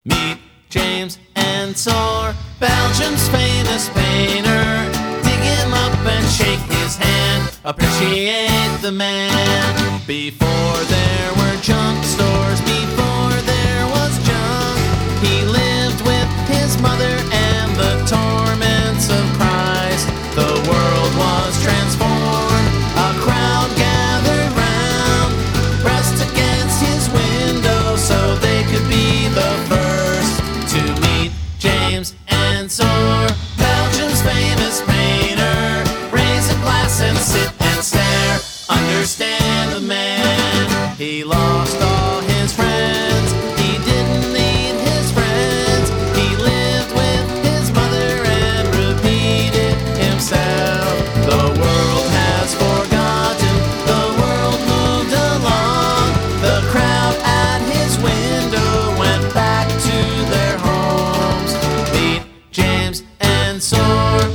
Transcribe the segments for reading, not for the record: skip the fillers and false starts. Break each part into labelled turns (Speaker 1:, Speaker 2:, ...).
Speaker 1: Meet James Ensor, Belgium's famous painter. Dig him up and shake his hand, appreciate the man. Before there were junk stores, before there was junk, he lived with his mother and the torments of Christ. The world was transformed, a crowd gathered round, pressed against his window so they could be the first to meet James Ensor, Belgium's famous painter. Raise a glass and sit and stare, understand the man. He lost all his friends, he didn't need his friends. He lived with his mother and repeated himself. The world has forgotten, the world moved along. The crowd at his window went back to their homes. Meet James Ensor.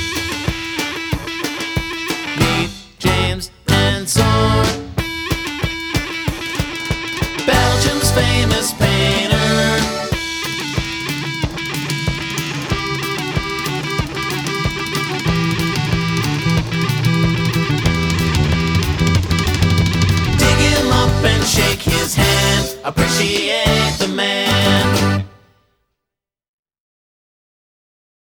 Speaker 1: Meet James Ensor, Belgium's famous painter. Dig him up and shake his hand, appreciate the man.